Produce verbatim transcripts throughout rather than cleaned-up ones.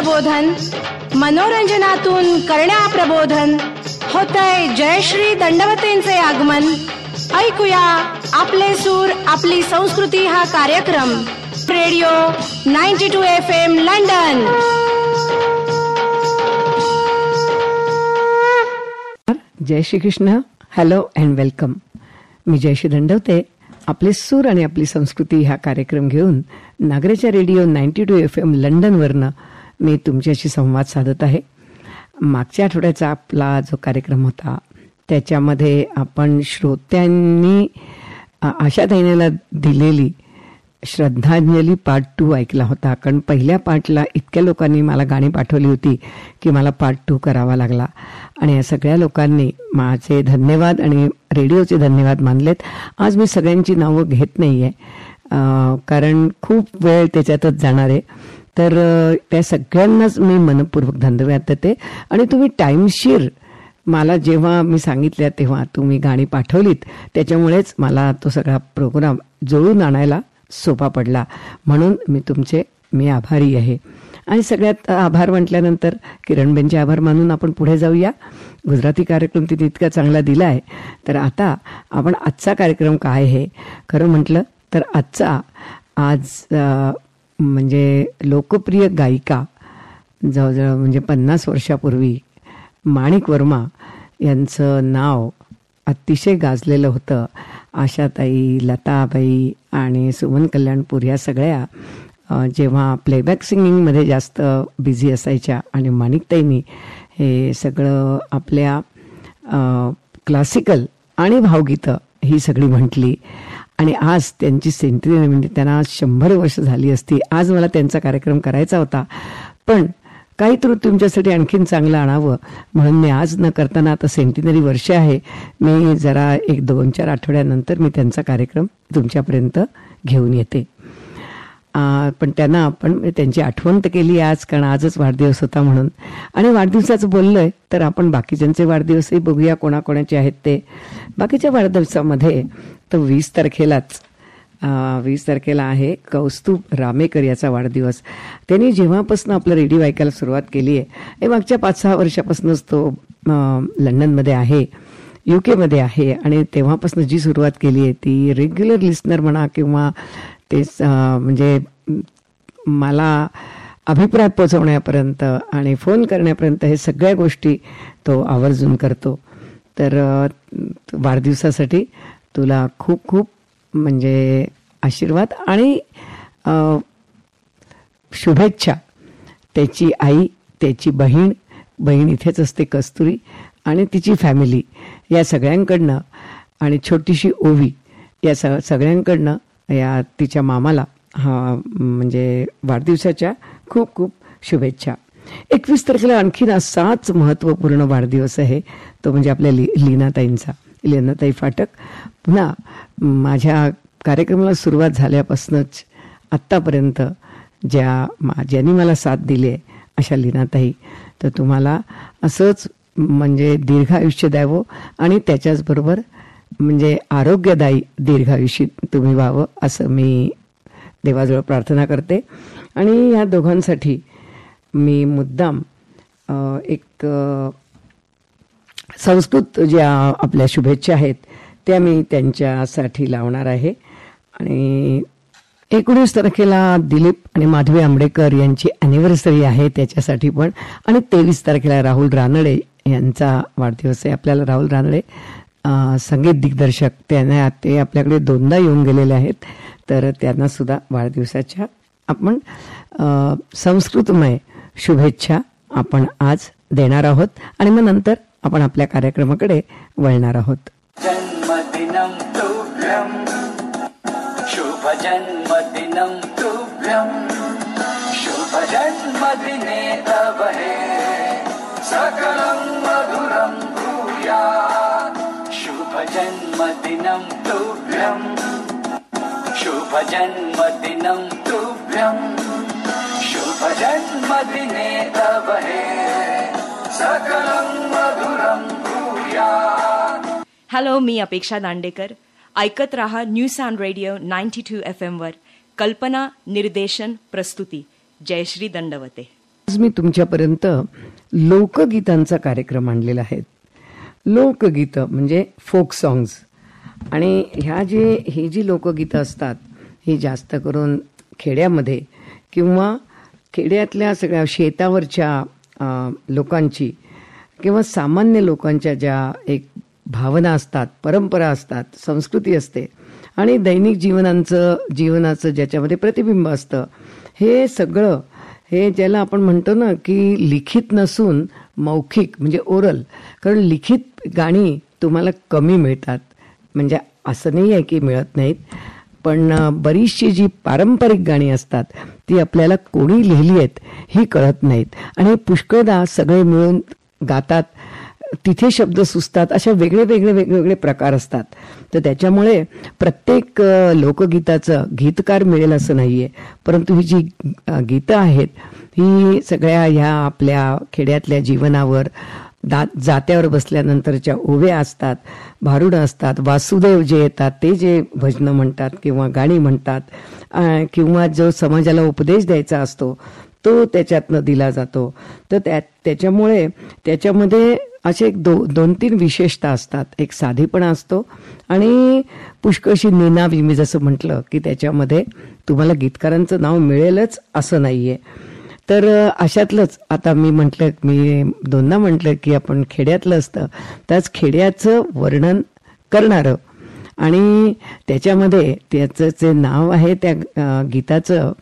प्रबोधन, मनोरंजनातून करण्या प्रबोधन. होतय जयश्री दंडवतेंचे आगमन. ऐकूया आपले सूर आपली संस्कृती हा कार्यक्रम radio ninety two F M London. जय Shri Krishna. Hello and welcome. मी जयश्री दंडवते आपले सूर आणि आपली संस्कृती हा कार्यक्रम घेऊन नागरेच्या radio ninety two F M लंडनवरनं मी तुमच्याशी संवाद साधत आहे. मागच्या आठवड्याचा आपला जो कार्यक्रम होता त्याच्यामध्ये आपण श्रोत्यांनी आशा ताईनेला दिलेली श्रद्धांजली पार्ट टू ऐकला होता. कारण पहिल्या पार्टला इतक्या लोकांनी मला गाणी पाठवली होती की मला पार्ट टू करावा लागला आणि या सगळ्या लोकांनी माझे धन्यवाद आणि रेडिओचे धन्यवाद मानलेत. आज मी सगळ्यांची नावं घेत नाही आहे कारण खूप वेळ त्याच्यातच जाणार आहे. तर त्या सगळ्यांनाच मी मनपूर्वक धन्यवाद देते. आणि तुम्ही टाईमशीर मला जेव्हा मी सांगितल्या तेव्हा तुम्ही गाणी पाठवलीत त्याच्यामुळेच मला तो सगळा प्रोग्राम जुळून आणायला सोपा पडला. म्हणून मी तुमचे मी आभारी आहे. आणि सगळ्यात आभार म्हटल्यानंतर किरणबेनचे आभार मानून आपण पुढे जाऊया. गुजराती कार्यक्रम तिने इतका चांगला दिला आहे. तर आता आपण आजचा कार्यक्रम काय आहे खरं म्हटलं तर आजचा आज म्हणजे लोकप्रिय गायिका जवळजवळ म्हणजे पन्नास वर्षापूर्वी माणिक वर्मा यांचं नाव अतिशय गाजलेलं होतं. आशाताई, लताबाई आणि सुमन कल्याणपूर या सगळ्या जेव्हा प्लेबॅक सिंगिंगमध्ये जास्त बिझी असायच्या आणि माणिकताईंनी हे सगळं आपल्या क्लासिकल आणि भावगीतं ही सगळी म्हटली. आणि आज त्यांची सेंचुरी म्हणजे त्यांना आज शंभर वर्ष झाली असती. आज मला त्यांचा कार्यक्रम करायचा होता पण काहीतरी तुमच्यासाठी आणखीन चांगलं आणावं म्हणून मी आज न करताना आता सेंटिनरी वर्ष आहे मी जरा एक दोन चार आठवड्यानंतर मी त्यांचा कार्यक्रम तुमच्यापर्यंत घेऊन येते. पण त्यांना आपण त्यांची आठवण तर केली आज कारण आजच वाढदिवस होता म्हणून. आणि वाढदिवसाचं बोललोय तर आपण बाकीच्यांचे वाढदिवसही बघूया कोणाकोणाचे आहेत ते. बाकीच्या वाढदिवसामध्ये तर वीस तारखेलाच वीस तारखेला आहे कौस्तुभ रामेकर याचा वाढदिवस. त्यांनी जेव्हापासून आपलं रेडिओ ऐकायला सुरुवात केली आहे हे मागच्या पाच सहा वर्षापासूनच तो लंडनमध्ये आहे, यू केमध्ये आहे. आणि तेव्हापासून जी सुरुवात केली आहे ती रेग्युलर लिस्नर म्हणा किंवा तेच म्हणजे मला अभिप्राय पोचवण्यापर्यंत आणि फोन करण्यापर्यंत हे सगळ्या गोष्टी तो आवर्जून करतो. तर वाढदिवसासाठी तुला खूप खूप म्हणजे आशीर्वाद आणि शुभेच्छा. त्याची आई, त्याची बहीण बहीण इथेच असते कस्तुरी आणि तिची फॅमिली या सगळ्यांकडनं आणि छोटीशी ओवी या स सगळ्यांकडनं या तिच्या मामाला हा म्हणजे वाढदिवसाच्या खूप खूप शुभेच्छा. एकवीस तारखेला आणखीन असाच महत्त्वपूर्ण वाढदिवस आहे तो म्हणजे आपल्या ली लीनाताईंचा. लीनाताई फाटक पुन्हा माझ्या कार्यक्रमाला सुरुवात झाल्यापासूनच आत्तापर्यंत ज्या मा ज्यांनी मला साथ दिली आहे अशा लीनाताई. तर तुम्हाला असंच म्हणजे दीर्घायुष्य द्यावं आणि त्याच्याचबरोबर म्हणजे आरोग्यदायी दीर्घायुष्य तुम्ही व्हावं असं मी देवाजवळ प्रार्थना करते. आणि या दोघांसाठी मी मुद्दाम एक संस्कृत ज्या आपल्या शुभेच्छा आहेत त्या मी त्यांच्यासाठी लावणार आहे. आणि एकोणीस तारखेला दिलीप आणि माधवी आंबेडकर यांची ॲनिव्हर्सरी आहे त्याच्यासाठी पण. आणि तेवीस तारखेला राहुल रानडे यांचा वाढदिवस आहे. आपल्याला राहुल रानडे संगीत दिग्दर्शक त्यांना ते आपल्याकडे दोनदा येऊन गेलेले आहेत. तर त्यांना सुद्धा वाढदिवसाच्या आपण संस्कृतमय शुभेच्छा आपण आज देणार आहोत. आणि मग नंतर आपण आपल्या कार्यक्रमाकडे वळणार आहोत. जन्मदिनं तुभ्यं शुभ जन्मदिनं तुभ्यं शुभ जन्मदिने तव हे सकलं मधुरं भूयात्. शुभ जन्मदिनं तुभ्यं शुभ जन्मदिनं तुभ्यं शुभ जन्मदिने तव हे सकलं मधुरं भूयात्. हॅलो, मी अपेक्षा दांडेकर. ऐकत रहा new sound radio ninety two F M वर. कल्पना, निर्देशन, प्रस्तुती जयश्री दंडवते. आज मी तुमच्यापर्यंत लोकगीतांचा कार्यक्रम आणलेला आहे. लोकगीतं म्हणजे फोक सॉंग्स. आणि ह्या जे ही जी लोकगीतं असतात ही जास्त करून खेड्यामध्ये किंवा खेड्यातल्या सगळ्या शेतावरच्या लोकांची किंवा सामान्य लोकांच्या ज्या एक भावना असतात, परंपरा असतात, संस्कृती असते आणि दैनिक जीवनांचं जीवनाचं ज्याच्यामध्ये प्रतिबिंब असतं, हे सगळं हे ज्याला आपण म्हणतो ना की लिखित नसून मौखिक म्हणजे ओरल. कारण लिखित गाणी तुम्हाला कमी मिळतात, म्हणजे असं नाही आहे की मिळत नाहीत, पण बरीचशी जी पारंपरिक गाणी असतात ती आपल्याला कोणी लिहिली आहेत ही कळत नाहीत आणि पुष्कळदा सगळे मिळून गातात, तिथे शब्द सुचतात, अशा वेगळे वेगळे वेगवेगळे प्रकार असतात. तर त्याच्यामुळे प्रत्येक लोकगीताचं गीतकार मिळेल असं नाही आहे, परंतु ही जी गीतं आहेत ही सगळ्या ह्या आपल्या खेड्यातल्या जीवनावर, दा जात्यावर बसल्यानंतरच्या ओव्या असतात, भारुडं असतात, वासुदेव जे येतात ते जे भजनं म्हणतात किंवा गाणी म्हणतात किंवा जो समाजाला उपदेश द्यायचा असतो तो त्याच्यातनं दिला जातो. तर त्या त्याच्यामुळे त्याच्यामध्ये असे एक दो दोन तीन विशेषता असतात. एक साधेपणा असतो आणि पुष्कळशी निनावी. मी जसं म्हटलं की त्याच्यामध्ये तुम्हाला गीतकारांचं नाव मिळेलच असं नाही आहे. तर अशातलंच आता मी म्हटलं, मी दोनदा म्हटलं की आपण खेड्यातलं असतं त्याच खेड्याचं वर्णन करणारं आणि त्याच्यामध्ये त्याचं जे नाव आहे त्या गीताचं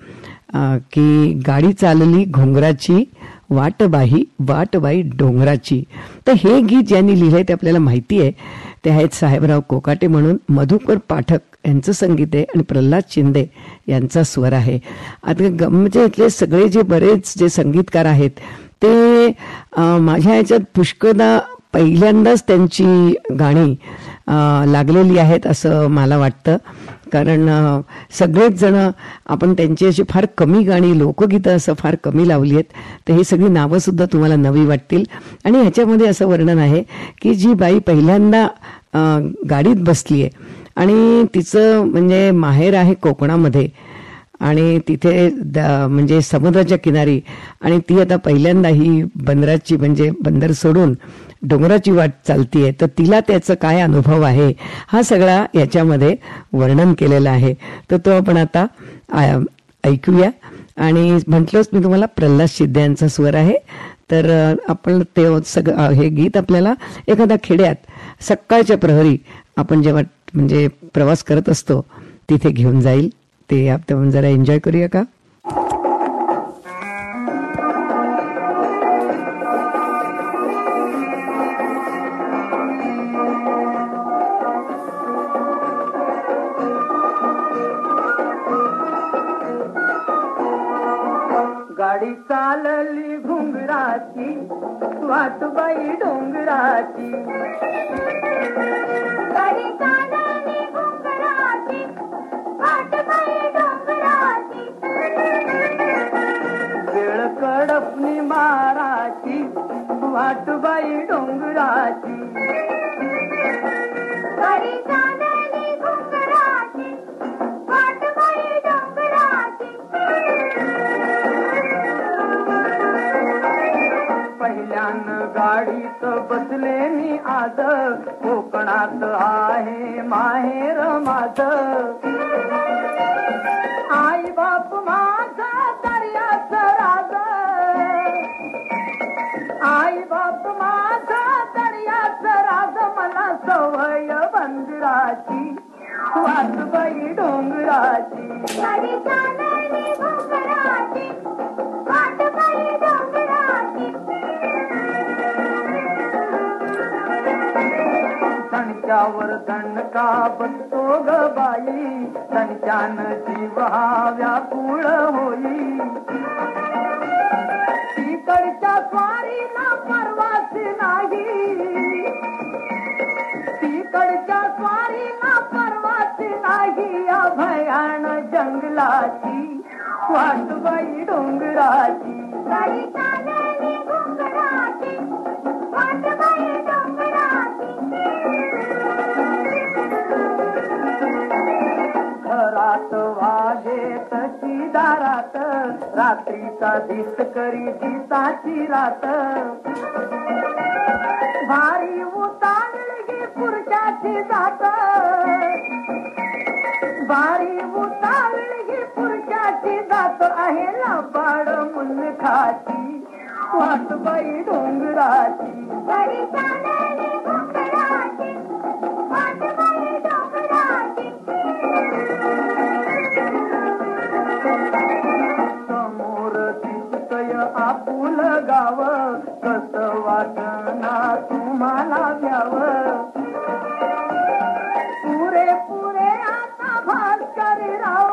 की गाडी चालली घोंगराची वाटबाही वाटबाई डोंगराची. तर हे गीत ज्यांनी लिहिलंय ते आपल्याला माहिती आहे, ते आहेत साहेबराव कोकाटे म्हणून. मधुकर पाठक यांचं संगीत आहे आणि प्रल्हाद शिंदे यांचा स्वर आहे. आता म्हणजे इथले सगळे जे बरेच जे संगीतकार आहेत ते माझ्या ह्याच्यात पुष्कळदा पहिल्यांदाच त्यांची गाणी लागलेली आहेत असं मला वाटतं. कारण सगळेच जण आपण त्यांची अशी फार कमी गाणी, लोकगीतं असं फार कमी लावली आहेत. तर ही सगळी नावंसुद्धा तुम्हाला नवी वाटतील. आणि ह्याच्यामध्ये असं वर्णन आहे की जी बाई पहिल्यांदा गाडीत बसली आहे आणि तिचं म्हणजे माहेर आहे कोकणामध्ये आणि तिथे म्हणजे समुद्राच्या किनारी, आणि ती आता पहिल्यांदा ही बंदराची म्हणजे बंदर सोडून डोंगराची वाट चालतीये, तर तिला त्याचा काय अनुभव आहे हा सगळा याच्यामध्ये वर्णन केलेला आहे. तर तो आपण आता ऐकूया. आणि म्हटलंच मी तुम्हाला प्रल्हाद शिंदे यांचा स्वर आहे. तर आपण ते सगळं हे गीत आपल्याला एखाद्या खेड्यात सकाळच्या प्रहरी आपण जेव्हा म्हणजे प्रवास करत असतो तिथे घेऊन जाईल. ते आपण जरा एन्जॉय करूया का? गाडी चालली घुंगराची वाटबाई डोंगराची, गाडी चालली घुंगराची वाटबाई डोंगराची, वेळ कडपणी माराची वाटबाई डोंगराची, गाडी चालली घुंगराची वाटबाई डोंगराची. पहिल्यानं गाडीत बसले मी आज, कोकणात आहे माहेर माझं. आई बाप माझं दर्याचं राज, आई बाप माझं दर्याचं राज, मला सवय बंदराची वाटबाई डोंगराची, गाडी चालली घुंगराची वाटबाई डोंगराची. दणक्यावर दणका बसतो ग बाई, दणक्यानं जीव हा व्याकुळ होई. तिकडच्या स्वारीला परवाच नाही, तिकडच्या स्वारीला परवाच नाही, या भयान जंगलाची वाटबाई डोंगराची, गाडी चालली घुंगराची वाटबाई डोंगराची. घरात वाजे तशी दारात रात्रीचा दिस करी दिसाची रात भारी उतावळगी पुरुषाची जात भारी उतावळगी पुरुषाची जात आहे लबाड मुलखाची वाटबाई डोंगराची घरी चालली डोंगराची वाटबाई डोंगराची समोर दिसतय आपुल गाव कस वाटना तुम्हाला घ्याव पुरे पुरे आता भास्कर राव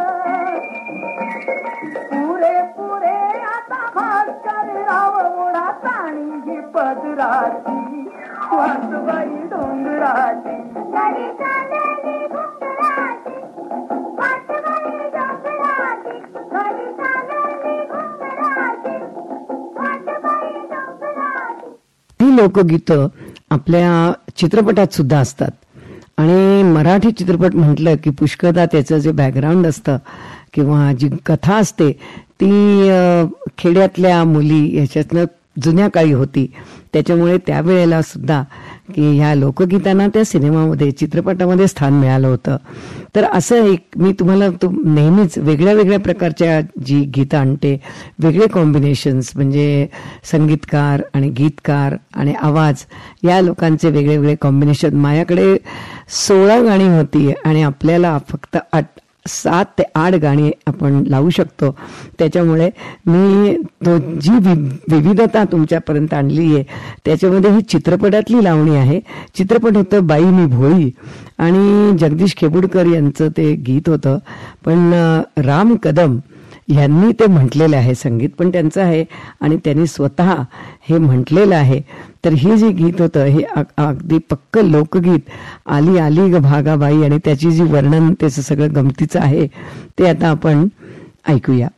पुरे पुरे आता भास्कर राव ओढा ताणी घे पदराची वाटबाई डोंगराची घरी चालली डोंगराची वाटबाई डोंगराची घरी चालली डोंगराची वाटबाई डोंगराची. ही लोकगीतं आपल्या चित्रपटात सुद्धा असतात आणि मराठी चित्रपट म्हटलं की पुष्कळदा त्याचं जे बॅकग्राऊंड असतं किंवा जी कथा असते ती खेड्यातल्या मुली याच्यातनं जुन्या काळी होती. त्याच्यामुळे त्यावेळेला सुद्धा की ह्या लोकगीतांना त्या सिनेमामध्ये चित्रपटामध्ये स्थान मिळालं होतं. तर असं एक मी तुम्हाला तु नेहमीच वेगळ्या वेगळ्या प्रकारच्या जी गीतं आणते, वेगळे कॉम्बिनेशन्स म्हणजे संगीतकार आणि गीतकार आणि आवाज या लोकांचे वेगळे वेगळे कॉम्बिनेशन. माझ्याकडे सोळा गाणी होती आणि आपल्याला फक्त आठ सात ते आठ गाणी आपण लावू शकतो. त्याच्यामुळे मी तो जी वि विविधता तुमच्यापर्यंत आणली आहे त्याच्यामध्ये ही चित्रपटातली लावणी आहे. चित्रपट होतं बाई मी भोळी आणि जगदीश खेबुडकर यांचं ते गीत होतं. पण राम कदम यांनी ते म्हटलेलं आहे, संगीत पण त्यांचं आहे आणि त्यांनी स्वतः हे म्हटलेलं आहे. तर हे जे गीत होतं हे अगदी पक्क लोकगीत आली आली ग भागाबाई आणि त्याची जी वर्णन त्याचं सगळं गमतीचं आहे ते आता आपण ऐकूया.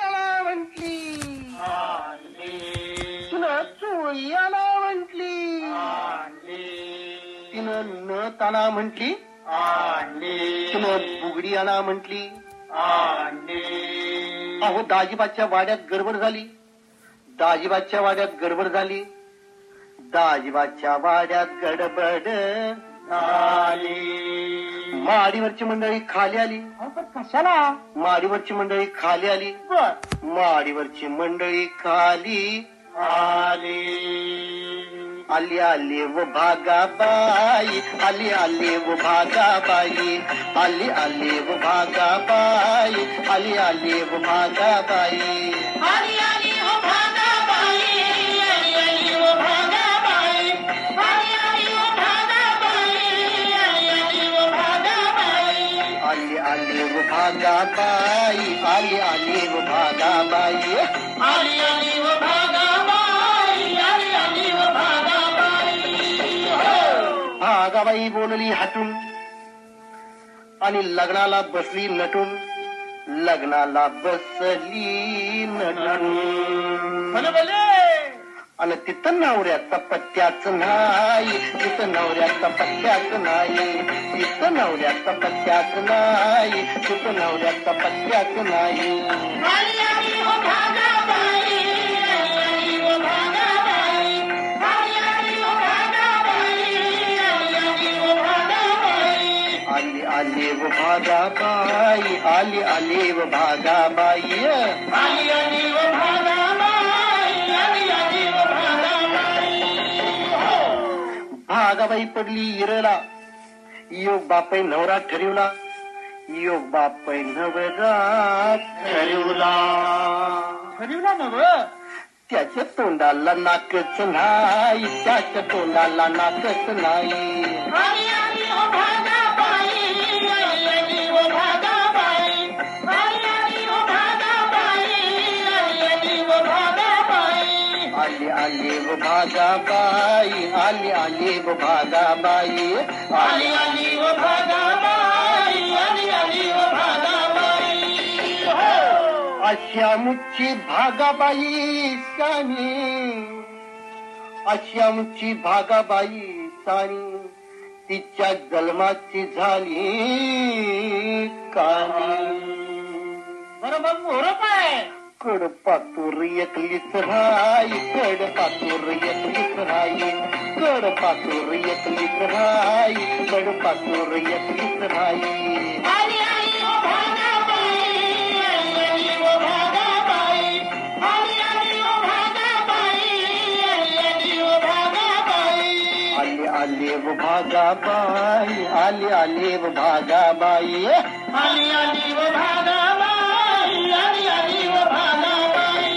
तिनं ताना म्हटली तिनं बुगडी आणा म्हटली. अहो दाजीबाच्या वाड्यात गडबड झाली, दाजीबाच्या वाड्यात गडबड झाली, दाजीबाच्या वाड्यात गडबड झाली. माडीवरची मंडळी खाली आली. कशाला माडीवरची मंडळी खाली आली. माडीवरची मंडळी खाली आली. आली आली व भागाबाई, आली आली व भागाबाई, आली आली व भागाबाई, आली आली व भागाबाई, आली आली व भागाबाई, आली आली व भागाबाई, आली आली व भागाबाई, आली आली व भागाबाई, आली आली व भागाबाई, आली आली व भागाबाई, आली आली व भागाबाई. भागाबाई बोलली हटून आणि लग्नाला बसली नटून, लग्नाला बसली नटून. आणि तिथं नवऱ्याचा पत्त्याच नाही, तिथं नवऱ्याचा पत्त्याच नाही, तिथं नवऱ्याचा पत्त्याच नाही, तिथं नवऱ्याचा पत्त्याच नाही. आली आली व भागाबाई, आली आली व भागाबाई, आली आली व भागाबाई, आली आली व भागाबाई. भागाबाई पडली इरला, योग बापाई नवरा ठरवला, योग बापाई नवरा ठरवला. ठरवला नव त्याच्या तोंडाला नाकच नाही, त्याच्या तोंडाला नाकच नाही. आली आली व भागाबाई, आली आली व भागाबाई, आली आली व भागाबाई, आली आली व भागाबाई, आली आली व भागाबाई, आली आली व भागाबाई, आली आली व भागाबाई, आली आली व भागाबाई. अशा मुची भागाबाई सानी, अशा मुची भागाबाई सानी, तिच्या जन्माची झाली कानी. बरोबर बरोबर आहे. कड पातूर एकलीच राई कड पातूर एकलीच राई कड पातूर एकलीच राई कड पातूर एकलीच राई आली आली ओ भागाबाई आली आली ओ भागाबाई आली आली ओ भागाबाई आली आली ओ भागाबाई आली आली ओ भागाबाई आली आली ओ भागाबाई आली आली ओ भागाबाई आली आली ओ भागाबाई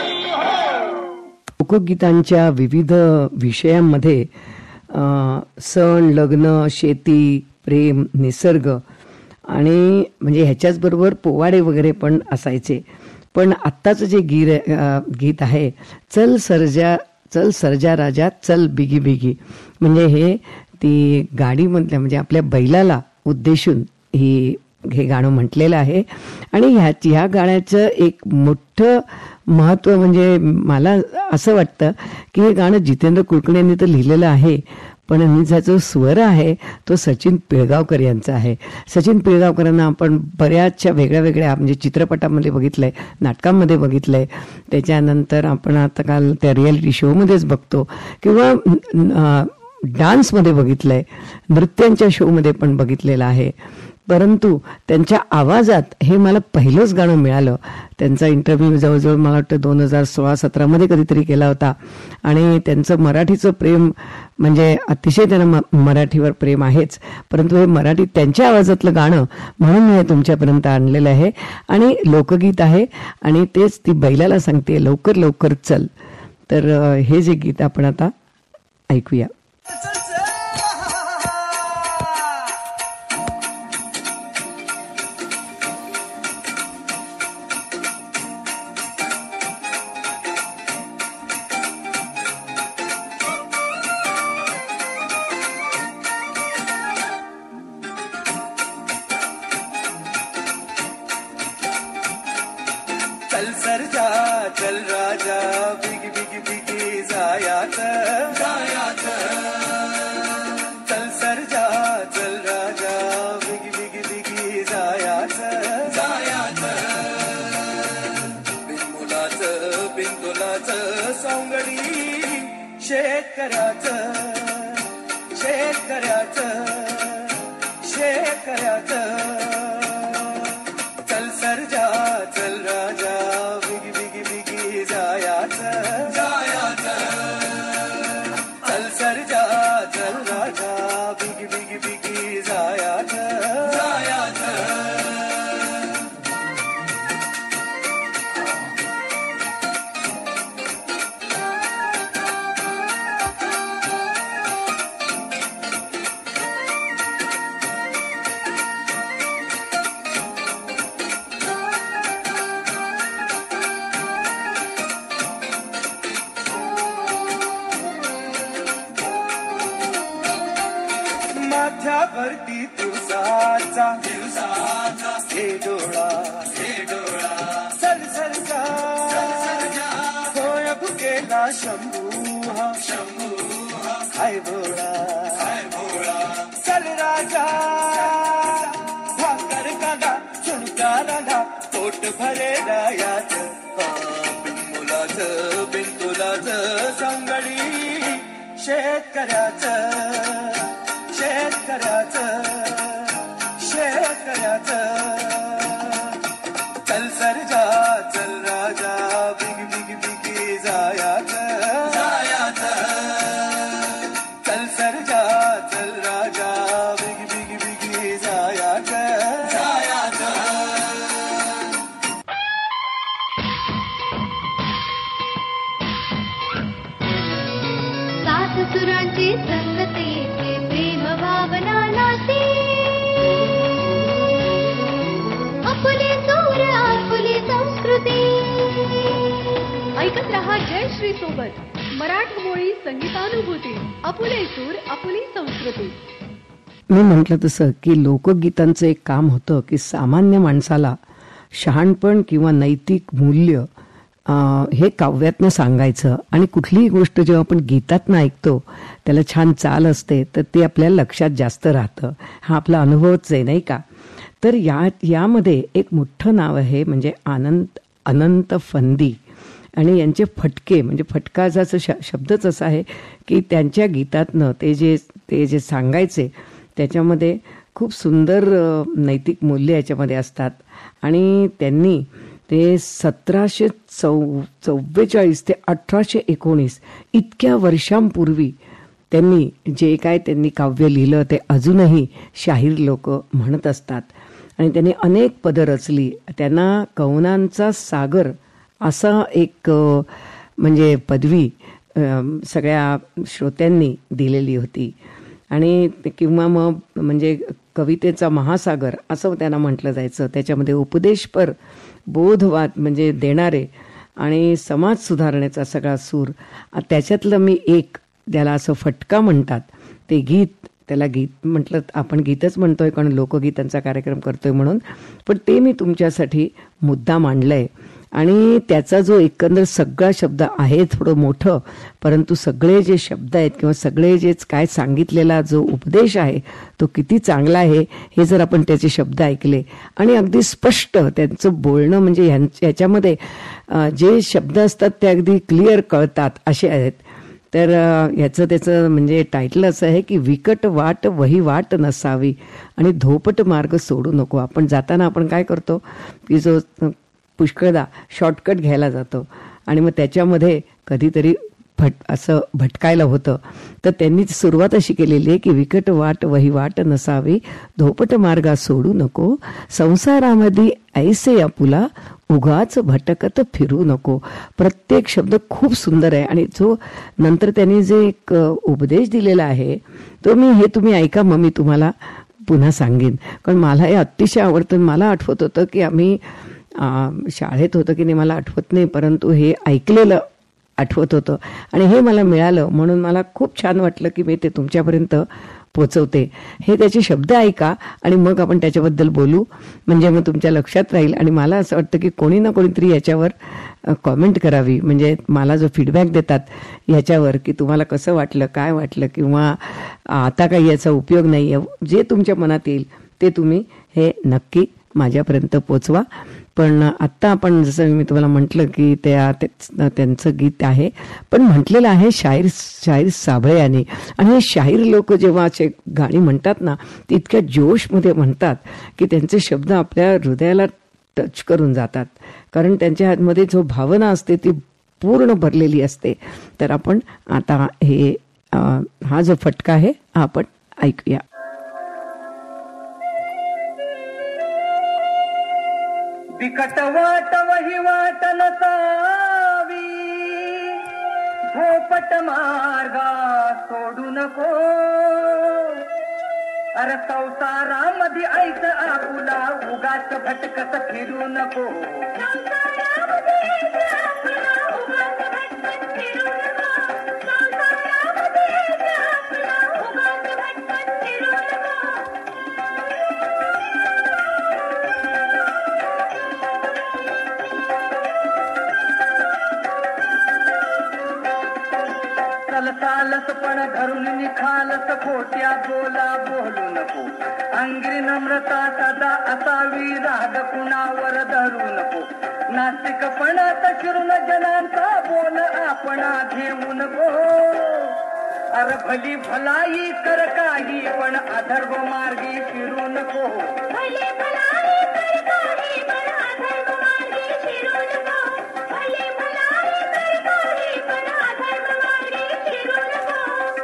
लोकगीतांच्या विविध विषयांमध्ये सण, लग्न, शेती, प्रेम, निसर्ग आणि म्हणजे ह्याच्याच बरोबर पोवाडे वगैरे पण असायचे. पण आत्ताचं जे गीत गीत आहे, चल सरजा चल सरजा राजा चल बिगी बिगी, म्हणजे हे ती गाडीमधल्या म्हणजे आपल्या बैलाला उद्देशून ही हे गाणं म्हटलेलं आहे. आणि ह्या ह्या गाण्याचं एक मोठं महत्त्व म्हणजे मला असं वाटतं की हे गाणं जितेंद्र कुलकर्णी यांनी तर लिहिलेलं आहे, पण ज्याचा स्वर आहे तो सचिन पिळगावकर यांचा आहे. सचिन पिळगावकरांना आपण बऱ्याचशा वेगळ्या वेगळ्या म्हणजे चित्रपटामध्ये बघितलंय, नाटकांमध्ये बघितलंय, त्याच्यानंतर आपण आता काल त्या रियालिटी शोमध्येच बघतो किंवा डान्समध्ये बघितलंय, नृत्यांच्या शोमध्ये पण बघितलेलं आहे. परंतु त्यांच्या आवाजात हे मला पहिलंच गाणं मिळालं. त्यांचा इंटरव्ह्यू जवळजवळ मला वाटतं दोन हजार सोळा सतरामध्ये कधीतरी केला होता. आणि त्यांचं मराठीचं प्रेम म्हणजे अतिशय त्यांना मराठीवर प्रेम आहेच, परंतु हे मराठी त्यांच्या आवाजातलं गाणं म्हणून मी हे तुमच्यापर्यंत आणलेलं आहे. आणि लोकगीत आहे आणि तेच ती बैलाला सांगते लवकर लवकर चल. तर हे जे गीत आपण आता ऐकूया. चल सरजा चल राजा बिगी बिगी बिगी जायात जायात चल सरजा चल राजा बिगी बिगी बिगी जायात जायात बिनमुलाचं बिनतोलाचं सौंगडी शेतकऱ्याचं शेतकऱ्याचं शेतकऱ्याचं चल सरजा चल राजा बिगी बिगी बिगी जायात जायात चल सरजा चल राजा बिगी बिगी बिगी जायात जायात माथ्यावरती दिवसाचा दिवसाचा हे डोळा हे डोळा चल सरजा होय भुकेला शंभू हा शंभू हाय भोळा हाय भोळा चल राजा भाकर कांदा झुणका रांधा पोट भरे रायात बिनमुलाचं बिनतुलाचं सांगडी शेतकऱ्याचं शेतकऱ्याचं शेतकऱ्याचं चल सरजा चल राजा बिगी बिगी बिगी जायात जायात चल सरजा चल राजा बिगी बिगी बिगी जायात जायात सात सुरांची संगत येते प्रेम भावना नाते आपुले सूर आपुले संस्कृती. ऐकत रहा जय श्री सोबत मराठमोळी संगीतानुभूती. आपुले सूर आपुली संस्कृती. मी म्हटलं तसं की लोकगीतांचं एक काम होतं की सामान्य माणसाला शहाणपण किंवा नैतिक मूल्य हे काव्यातनं सांगायचं. आणि कुठलीही गोष्ट जेव्हा आपण गीतातनं ऐकतो त्याला छान चाल असते तर ते आपल्याला लक्षात जास्त राहतं. हा आपला अनुभवच आहे नाही का. तर या यामध्ये एक मोठं नाव आहे म्हणजे आनंद अनंत फंदी. आणि यांचे फटके म्हणजे फटकाचा श शब्दच असा आहे की त्यांच्या गीतातनं ते जे ते जे सांगायचे त्याच्यामध्ये खूप सुंदर नैतिक मूल्य याच्यामध्ये असतात. आणि त्यांनी ते सतराशे चौ चव्वेचाळीस ते अठराशे एकोणीस इतक्या वर्षांपूर्वी त्यांनी जे काय त्यांनी काव्य लिहिलं ते अजूनही शाहीर लोक म्हणत असतात. आणि त्यांनी अनेक पदं रचली. त्यांना कवनांचा सागर असा एक म्हणजे पदवी सगळ्या श्रोत्यांनी दिलेली होती. आणि किंवा मग म्हणजे कवितेचा महासागर असं त्यांना म्हटलं जायचं. त्याच्यामध्ये उपदेशपर बोधवाद म्हणजे देणारे आणि समाज सुधारण्याचा सगळा सूर. त्याच्यातलं मी एक ज्याला असं फटका म्हणतात ते गीत, त्याला गीत म्हटलं आपण गीतच म्हणतोय कारण लोकगीतांचा कार्यक्रम करतोय म्हणून, पण ते मी तुमच्यासाठी मुद्दा मांडलंय. आणि त्याचा जो एकंदर सगळा शब्द आहे थोडं मोठं, परंतु सगळे जे शब्द आहेत किंवा सगळे जे काय सांगितलेला जो उपदेश आहे तो किती चांगला आहे हे जर आपण त्याचे शब्द ऐकले आणि अगदी स्पष्ट त्यांचं बोलणं म्हणजे याच्यामध्ये जे शब्द असतात ते अगदी क्लिअर कळतात असे आहेत. तर ह्याचं त्याचं म्हणजे टायटल असं आहे की विकट वाट वही वाट नसावी आणि धोपट मार्ग सोडू नको. आपण जाताना आपण काय करतो की जो पुष्कळदा शॉर्टकट घ्यायला जातो आणि मग त्याच्यामध्ये कधीतरी भट असं भटकायला होतं. तर त्यांनी सुरुवात अशी केलेली आहे की विकट वाट वही वाट नसावी धोपट मार्गा सोडू नको संसारामध्ये ऐसे आपुला उगाच भटकत फिरू नको. प्रत्येक शब्द खूप सुंदर आहे. आणि जो नंतर त्यांनी जे एक उपदेश दिलेला आहे तो मी हे तुम्ही ऐका, मग मी तुम्हाला पुन्हा सांगेन कारण मला हे अतिशय आवडतं. मला आठवत होतं की आम्ही शाळेत होतं की नाही मला आठवत नाही, परंतु हे ऐकलेलं आठवत होतं आणि हे मला मिळालं म्हणून मला खूप छान वाटलं की मी ते तुमच्यापर्यंत पोचवते. हे त्याचे शब्द ऐका आणि मग आपण त्याच्याबद्दल बोलू म्हणजे मग तुमच्या लक्षात राहील. आणि मला असं वाटतं की कोणी ना कोणीतरी याच्यावर कॉमेंट करावी म्हणजे मला जो फीडबॅक देतात याच्यावर की तुम्हाला कसं वाटलं, काय वाटलं किंवा आता काही याचा उपयोग नाही आहे, जे तुमच्या मनात येईल ते तुम्ही हे नक्की माझ्यापर्यंत पोचवा. पण आत्ता आपण जसं मी तुम्हाला म्हटलं की त्या त्यांचं गीत आहे पण म्हटलेलं आहे शाहीर शाहीर साबळे यांनी. आणि हे शाहीर लोक जेव्हा असे गाणी म्हणतात ना ते इतक्या जोशमध्ये म्हणतात की त्यांचे शब्द आपल्या हृदयाला टच करून जातात कारण त्यांच्या हातमध्ये जो भावना असते ती पूर्ण भरलेली असते. तर आपण आता हे हा जो फटका आहे हा आपण ऐकूया. बिकट वाट वही वाट नसावी धोपट मार्गा सोडू नको अरे संसारामध्ये ऐस आपुला उगाच भटकत फिरू नको. सालसपण धरून निखालस खोट्या बोला बोलू नको अंगी नम्रता सदा असावी राग कुणावर धरू नको नास्तिकपणात शिरून जनांचा बोल आपणा घेऊ नको अरे भली भलाई कर काही पण अधर्व मार्गी फिरू नको. भली भलाई कर काही पण अधर्व मार्गी फिरू नको. भली भलाई कर काही पण अधर्व मार्गी फिरू नको.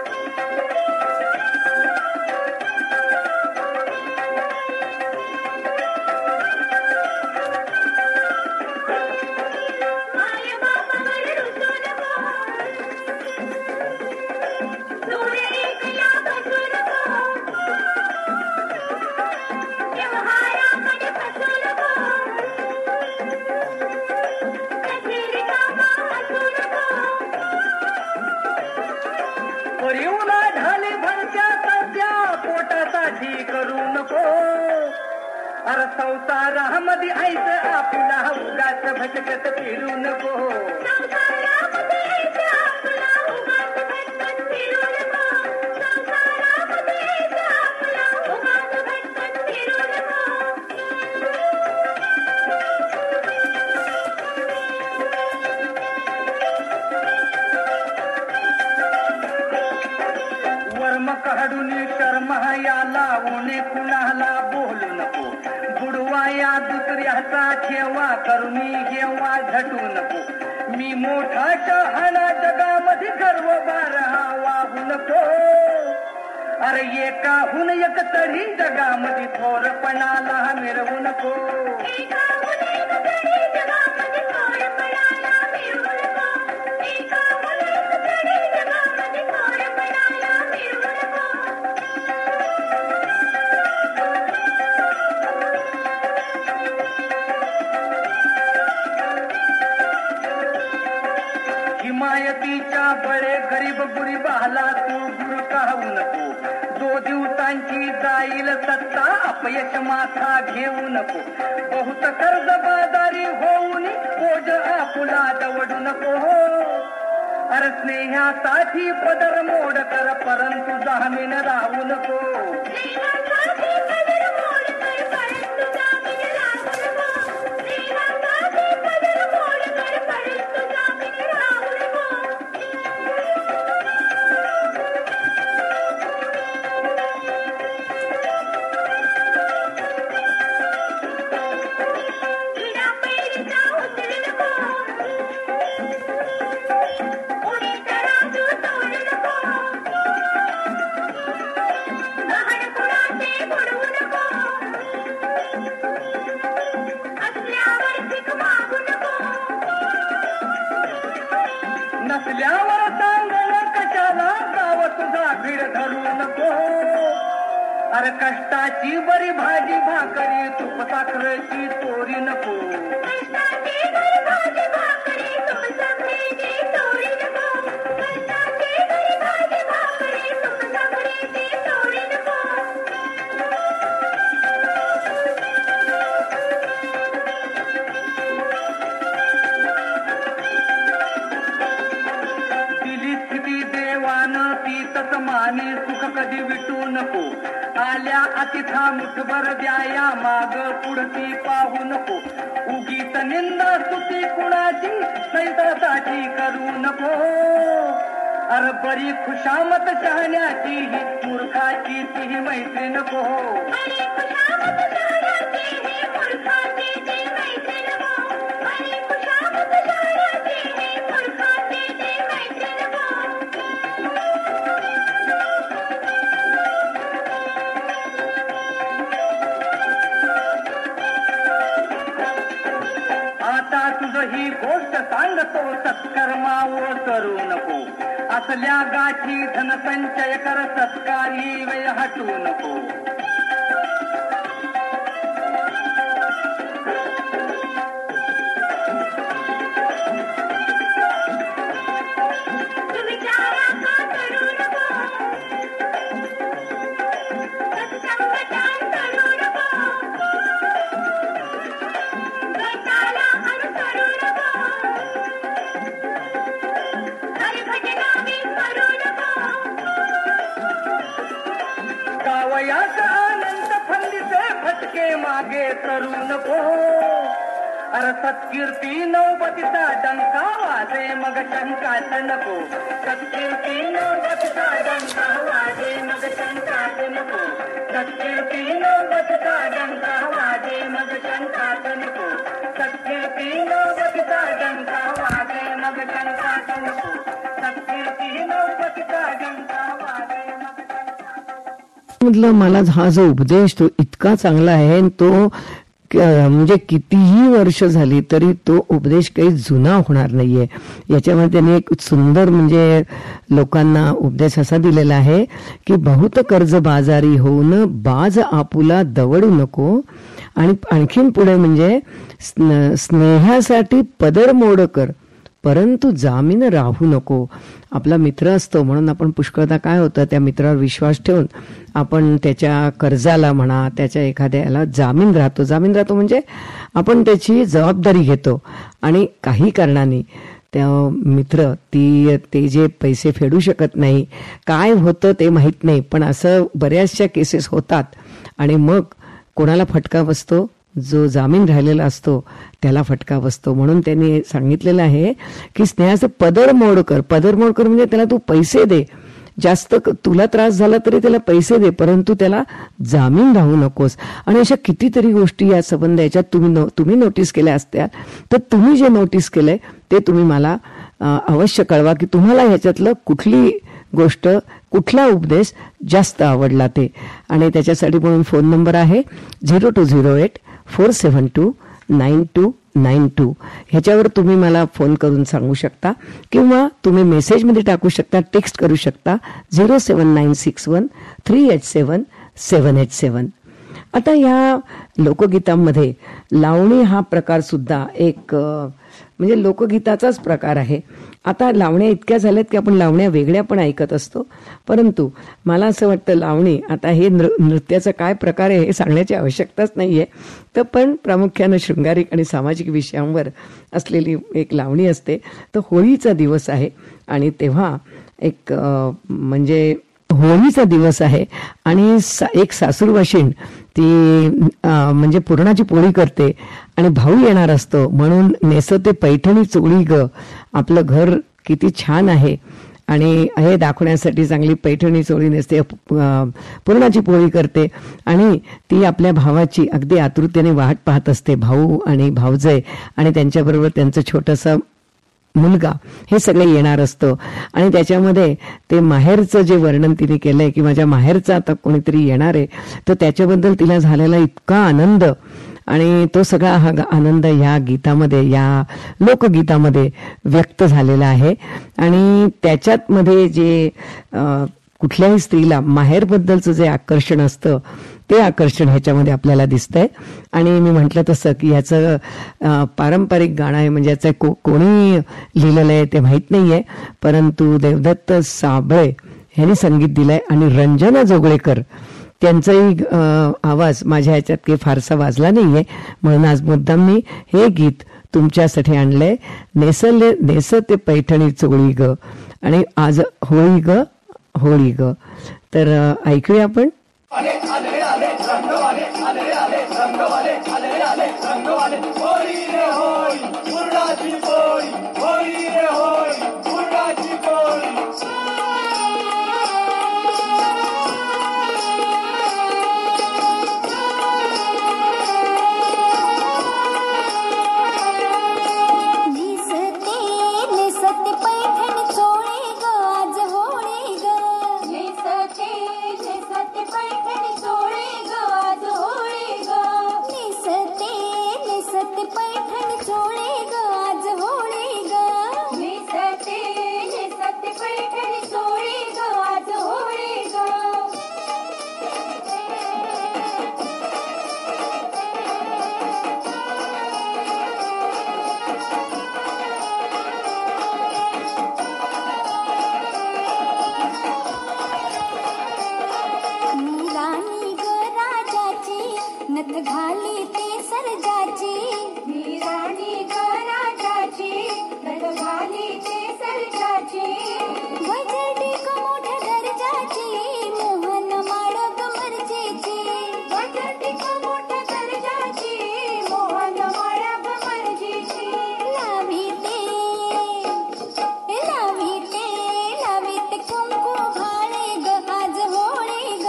माय बापावर रुसू नको दुरे एकला बसू नको व्यवहारामध्ये फसू नको कचेरी कामा हसू नको परिवना ढाले भरच्या सध्या पोटासाठी करू नको अरे संसारामध्ये ऐस आपला उगाच भटकत फिरू नको. संसारामध्ये ऐस आपला उगाच भटकत फिरू नको. संसारामध्ये ऐस आपला उगाच भटकत फिरू नको. राहूने कुणाला बोलू नको. बुडवा या दुसऱ्याचा ठेवा करुणी घेवा झटू नको. मी मोठा शहाणा जगामध्ये गर्व बारा वाहू नको. अरे एकाहून एक तरी जगामध्ये थोरपणाला मिरवू नको. हिमायतीच्या बळे गरीब गुरीबाला तू गुरकावू नको. दो दिवसांची जाईल सत्ता अपयश माथा घेऊ नको. बहुत कर्ज बाजारी होऊन बोज आपुला दवडू नको. अरे स्नेहासाठी पदर मोड कर परंतु जामीन राहू नको. नसल्यावर सांगण कशाला गाव तुझा भीड धरू नको. अरे कष्टाची बरी भाजी भाकरी तुप साखरेची चोरी नको. माने सुख कधी विटू नको. आल्या अतिथा मुठभर द्याया माग पुढती पाहू नको. उगीच निंदा स्तुती कुणाची सैतासाठी करू नको. अरे बरी खुशामत शहाण्याची ही मूर्खाची ती मैत्री नको. ही गोष्ट सांगतो सत्कर्मावर करू नको. असल्या गाठी धनसंचय कर सत्कारी वेळ हटू नको. वयाचा आनंद फंदीचे फटके मागे करू नको. अरे सत्कीर्ती नौबतीचा डंका वाजे मग शंकाच नको. सत्कीर्ती नौबतीचा डंका वाजे मग शंकाच नको. सत्कीर्ती नौबतीचा डंका वाजे मग शंकाच नको. सत्कीर्ती नौबतीचा डंका वाजे मग शंकाच नको. सत्कीर्ती नौबतीचा डंका वाजे मधलं मला हा जो उपदेश तो इतका चांगला आहे. तो म्हणजे कितीही वर्ष झाली तरी तो उपदेश काही जुना होणार नाहीये. याच्यामध्ये त्यांनी एक सुंदर म्हणजे लोकांना उपदेश असा दिलेला आहे की बहुत कर्ज बाजारी होऊन बाज आपुला दवडू नको. आणि आणखीन पुढे म्हणजे स्नेहासाठी पदर मोड कर परंतु जामीन राहू नको. आपला मित्र असतो म्हणून आपण पुष्कळदा काय होतं त्या मित्रावर विश्वास ठेवून आपण त्याच्या कर्जाला म्हणा त्याच्या एखाद्याला जामीन राहतो. जामीन राहतो म्हणजे आपण त्याची जबाबदारी घेतो आणि काही कारणाने त्या मित्र ती ते जे पैसे फेडू शकत नाही. काय होतं ते माहीत नाही पण असं बऱ्याचशा केसेस होतात आणि मग कोणाला फटका बसतो. जो जामीन राहिलेला असतो त्याला फटका बसतो. म्हणून त्यांनी सांगितलेलं आहे की स्नेहाचं पदर मोड कर. पदर मोड कर म्हणजे त्याला तू पैसे दे. जास्त तुला त्रास झाला तरी त्याला पैसे दे, परंतु त्याला जामीन राहू नकोस. आणि अशा कितीतरी गोष्टी या संबंध याच्यात तुम्ही तुम्ही नोटीस केल्या असत्या. तर तुम्ही जे नोटीस केलंय ते तुम्ही मला अवश्य कळवा की तुम्हाला ह्याच्यातलं कुठली गोष्ट, कुठला उपदेश जास्त आवडला ते. आणि त्याच्यासाठी म्हणून फोन नंबर आहे zero two zero eight four seven two nine two nine two. ह्याच्यावर तुम्ही मला फोन करून सांगू शकता किंवा तुम्ही मेसेजमध्ये टाकू शकता, टेक्स्ट करू शकता zero seven nine six one three eight seven seven eight seven. आता या लोकगीतांमध्ये लावणी हा प्रकार सुद्धा एक म्हणजे लोकगीताचाच प्रकार आहे. आता लावण्या इतक्या झाल्यात की आपण लावण्या वेगळ्या पण ऐकत असतो, परंतु मला असं वाटतं लावणी आता हे नृ नृत्याचा काय प्रकार आहे हे सांगण्याची आवश्यकताच नाहीये. तर पण प्रामुख्यानं शृंगारिक आणि सामाजिक विषयांवर असलेली एक लावणी असते. तर होळीचा दिवस आहे आणि तेव्हा एक म्हणजे होळीचा दिवस आहे आणि एक सासूरवाशीण ती म्हणजे पुरणाची पोळी करते आणि भाऊ येणार असतो म्हणून नेसते पैठणी चोळी ग, आपलं घर किती छान आहे आणि हे दाखवण्यासाठी चांगली पैठणी चोळी नेसते, पुरणाची पोळी करते आणि ती आपल्या भावाची अगदी आतुरतेने वाट पाहत असते. भाऊ आणि भावजय आणि त्यांच्याबरोबर त्यांचं छोटंसं मुलगा हे सगळे येणार असतं. आणि त्याच्यामध्ये ते माहेरचं जे वर्णन तिने केलंय की माझ्या माहेरचा आता कोणीतरी येणार आहे, तर त्याच्याबद्दल तिला झालेला इतका आनंद आणि तो सगळा हा आनंद या गीतामध्ये, या लोकगीतामध्ये व्यक्त झालेला आहे. आणि त्याच्यात मध्ये जे कुठल्याही स्त्रीला माहेरबद्दलचं जे आकर्षण असतं ते आकर्षण ह्याच्यामध्ये आपल्याला दिसतंय. आणि मी म्हटलं तसं की ह्याचं पारंपरिक गाणं आहे, म्हणजे याचं को कोणी लिहिलेलं आहे ते माहीत नाहीये, परंतु देवदत्त साबळे ह्यांनी संगीत दिलंय आणि रंजना जोगळेकर त्यांचाही आवाज माझ्या ह्याच्यात काही फारसा वाजला नाहीये, म्हणून आज मुद्दाम मी हे गीत तुमच्यासाठी आणलंय. नेसले नेसते पैठणी चोळी ग आणि आज होळी ग होळी ग. तर ऐकूया आपण. आले आले आले रंगवाले आले आले रंगवाले आले आले रंगवाले होळी रे होळी पुरणाची पोळी, होळी रे होळी पुरणाची पोळी.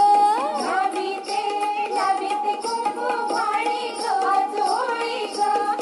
Go!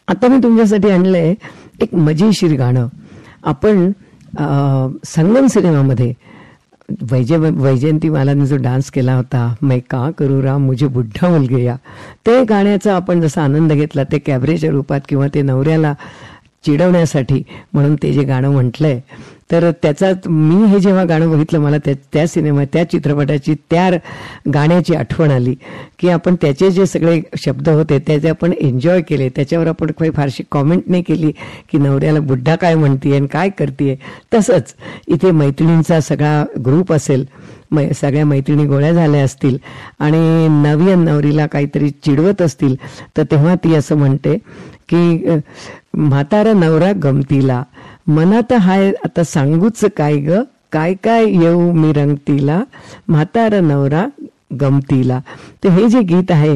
आता मी तुमच्यासाठी आणलंय एक मजेशीर गाणं. आपण संगम सिनेमामध्ये वैजय वैजयंती मालाने जो डान्स केला होता, मैं का करू राम मुझे बुड्ढा मुल गया, ते गाण्याचा आपण जसा आनंद घेतला ते कॅबरेच्या रूपात किंवा ते नवऱ्याला चिडवण्यासाठी म्हणून ते जे गाणं म्हटलंय, तर त्याचा मी हे जेव्हा गाणं बघितलं मला त्या त्या सिनेमा त्या चित्रपटाची त्या गाण्याची आठवण आली की आपण त्याचे जे सगळे शब्द होते त्याचे आपण एन्जॉय केले. त्याच्यावर आपण काही फारशी कॉमेंट नाही केली की नवऱ्याला बुड्ढा काय म्हणतीये आणि काय करतीये. तसंच इथे मैत्रिणींचा सगळा ग्रुप असेल, मै सगळ्या मैत्रिणी गोळ्या झाल्या असतील आणि नवी नवरीला काहीतरी चिडवत असतील, तर तेव्हा ती असं म्हणते की म्हातारा नवरा गमतीला, मनात हाय आता सांगूच काय ग, काय काय येऊ मी रंगतीला, म्हातारा नवरा गमतीला. तर हे जे गीत आहे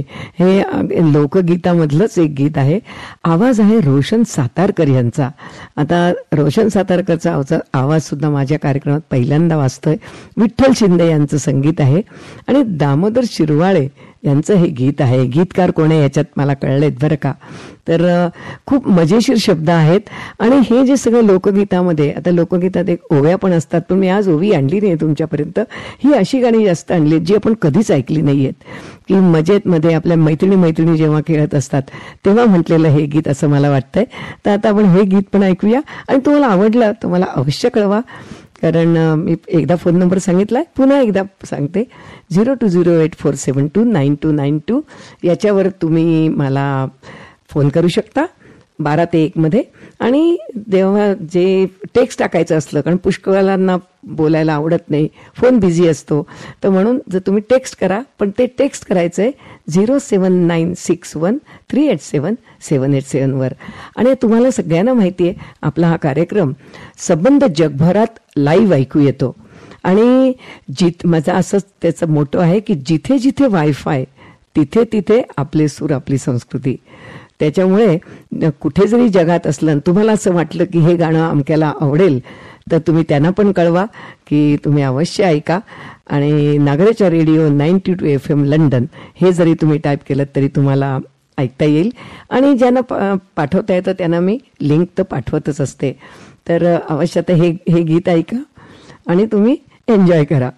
हे लोकगीतामधलंच एक गीत आहे. आवाज आहे रोशन सातारकर यांचा. आता रोशन सातारकरचा आवाज सुद्धा माझ्या कार्यक्रमात पहिल्यांदा वाजतोय. विठ्ठल शिंदे यांचं संगीत आहे आणि दामोदर शिरवाळे यांचं हे गीत आहे. गीतकार कोण आहे याच्यात मला कळलेत बरं का. तर खूप मजेशीर शब्द आहेत आणि हे जे सगळं लोकगीतामध्ये, आता लोकगीतात एक ओव्या पण असतात, पण मी आज ओवी आणली नाही तुमच्यापर्यंत. ही अशी गाणी जास्त आणली जी आपण कधीच ऐकली नाही आहेत, की मजेत मध्ये आपल्या मैत्रिणी मैत्रिणी जेव्हा खेळत असतात तेव्हा म्हटलेलं हे गीत असं मला वाटतंय. तर आता आपण हे गीत पण ऐकूया आणि तुम्हाला आवडलं तर मला अवश्य कळवा, कारण मी एकदा फोन नंबर सांगितलाय, पुन्हा एकदा सांगते, zero two zero eight four seven two nine two nine two याच्यावर तुम्ही मला फोन करू शकता बारा ते एक मध्ये. आणि तेव्हा जे टेक्स्ट टाकायचं असलं, कारण पुष्कळांना बोलायला आवडत नाही, फोन बिझी असतो, तर म्हणून जर तुम्ही टेक्स्ट करा, पण ते टेक्स्ट करायचं आहे zero seven nine six one three eight seven seven eight सेवनवर. आणि तुम्हाला सगळ्यांना माहिती आहे आपला हा कार्यक्रम संबंध जगभरात लाईव्ह ऐकू येतो. आणि जित माझा असंच त्याचं मोठं आहे की जिथे जिथे वायफाय तिथे तिथे आपले सूर आपली संस्कृती. त्याच्यामुळे कुठे जरी जगात असलं तुम्हाला असं वाटलं की हे गाणं अमक्याला आवडेल, तर तुम्ही त्यांना पण कळवा की तुम्ही अवश्य ऐका. आणि नागरेच्या radio ninety two F M London हे जरी तुम्ही टाईप केलं तरी तुम्हाला ऐकता येईल. आणि ज्यांना पाठवता येतं त्यांना मी लिंक तर पाठवतच असते. तर अवश्य आता हे हे गीत ऐका आणि तुम्ही एन्जॉय करा.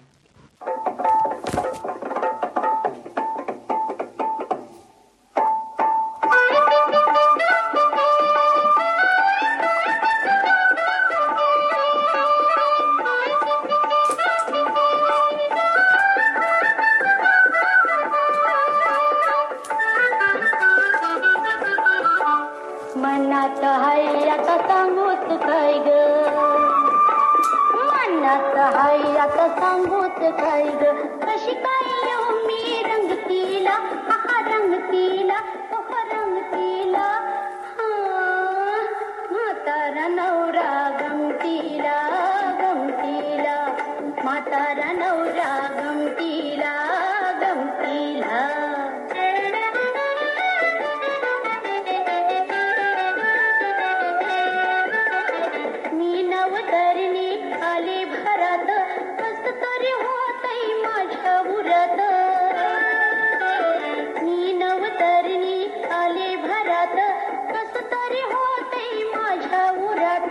मनात हाय आता सांगूच काय ग, मनात हाय आता सांगूच काय ग, कशी काय येऊ मी रंगतीला, हा रंगतीला, हो रंगतीला, म्हातारा नवरा गमतीला गमतीला, म्हातारा नवरा गमतीला गमतीला. आले भरात कस तरी होतय माझ्या उरात, मी नवतरणी आले भरात कस तरी होतय माझ्या उरात.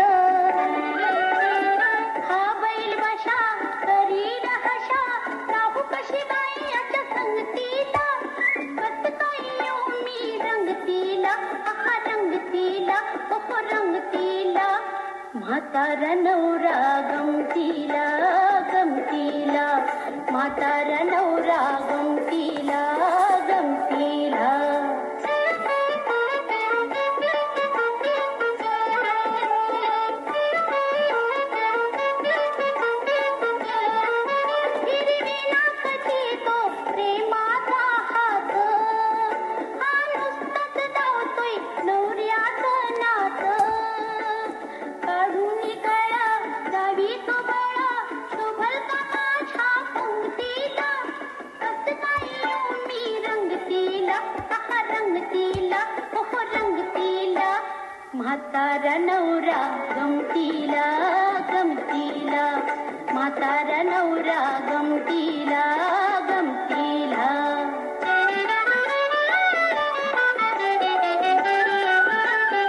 हा बैल बशा तरी हशा राहू कशी बायाच्या संगतीला, कस काय येऊ मी रंगतीला, हा रंगतीला, हो रंगतीला, म्हातारा नवरा गमतीला गमतीला, म्हातारा नवरा गमतीला गमतीला. हिरवीला कधी तो प्रेमाचा हात, हा नुसताच धावतोय नवऱ्याचं नात, काढून गळा जावी तो गळा शोभल का माझ्या पंक्तीला, कस काय येऊ मी रंगतीला, हा रंगतीला, हो रंगतीला, म्हातारा नवरा गमतीला गमतीला, म्हातारा नवरा गमतीला गमतीला.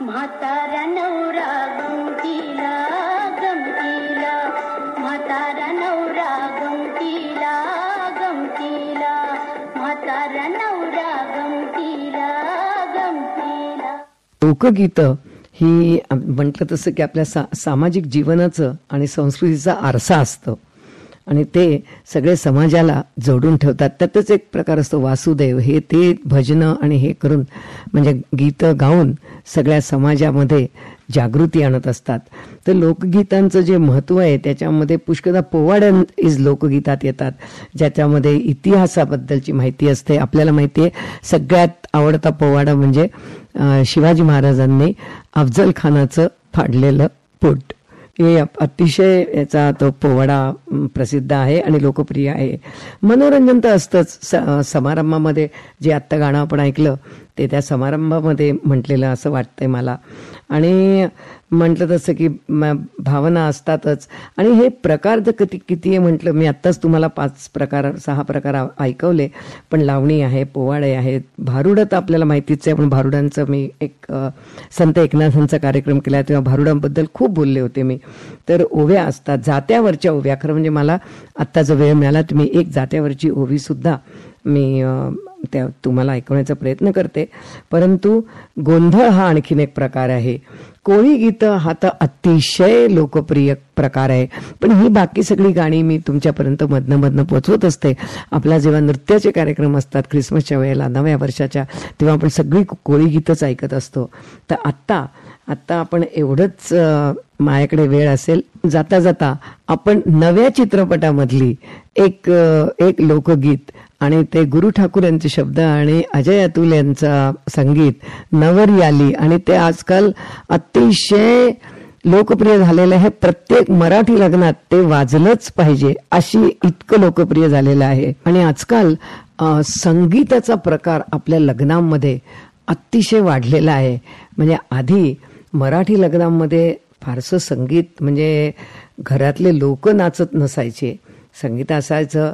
म्हातारा नवरा गमतीला गमतीला, म्हातारा नवरा गमतीला गमतीला, म्हातारा नवरा गमतीला गमतीला. लोकगीतं ही म्हटलं तसं की आपल्या सा सामाजिक जीवनाचं आणि संस्कृतीचा आरसा असतं आणि ते सगळे समाजाला जोडून ठेवतात. त्यातच एक प्रकार असतो वासुदेव, हे ते भजनं आणि हे करून म्हणजे गीतं गाऊन सगळ्या समाजामध्ये जागृती आणत असतात. तर लोकगीतांचं जे महत्त्व आहे त्याच्यामध्ये पुष्कळदा पोवाड्या इज लोकगीतात येतात, ज्याच्यामध्ये इतिहासाबद्दलची माहिती असते. आपल्याला माहिती आहे सगळ्यात आवडता पोवाडा म्हणजे शिवाजी महाराजांनी अफजल खानाचं फाडलेलं पोट, हे अतिशय याचा तो पोवाडा प्रसिद्ध आहे आणि लोकप्रिय आहे. मनोरंजन तर असतंच. समारंभामध्ये जे आत्ता गाणं आपण ऐकलं ते त्या समारंभामध्ये म्हटलेलं असं वाटतंय मला. आणि म्हटलं तसं की भावना असतातच. आणि हे प्रकार जर किती किती आहे म्हटलं, मी आत्ताच तुम्हाला पाच प्रकार सहा प्रकार ऐकवले, पण लावणी आहे, पोवाडे आहेत, भारुडं तर आपल्याला माहितीच आहे. पण भारुडांचं मी एक संत एकनाथांचा कार्यक्रम केला तेव्हा भारुडांबद्दल खूप बोलले होते मी. तर ओव्या असतात, जात्यावरच्या ओव्या. खरं म्हणजे मला आत्ता जो वेळ मिळाला तर मी एक जात्यावरची ओवीसुद्धा मी त्या तुम्हाला ऐकवण्याचा प्रयत्न करते. परंतु गोंधळ हा आणखीन एक प्रकार आहे. कोळी गीतं हा तर अतिशय लोकप्रिय प्रकार आहे. पण ही बाकी सगळी गाणी मी तुमच्यापर्यंत मधनं मधनं पोचवत असते. आपला जेव्हा नृत्याचे कार्यक्रम असतात ख्रिसमसच्या वेळेला, नव्या वर्षाच्या, तेव्हा आपण सगळी कोळी गीतच ऐकत असतो. तर आत्ता आत्ता आपण एवढंच माझ्याकडे वेळ असेल, जाता जाता आपण नव्या चित्रपटामधली एक एक लोकगीत आणि ते गुरु ठाकूर यांचे शब्द आणि अजय अतुल यांचा संगीत, नवरी आली, आणि ते आजकाल अतिशय लोकप्रिय झालेलं आहे. प्रत्येक मराठी लग्नात ते वाजलंच पाहिजे अशी इतकं लोकप्रिय झालेलं आहे. आणि आजकाल संगीताचा प्रकार आपल्या लग्नांमध्ये अतिशय वाढलेला आहे. म्हणजे आधी मराठी लग्नांमध्ये फारसं संगीत म्हणजे घरातले लोक नाचत नसायचे, संगीत असायचं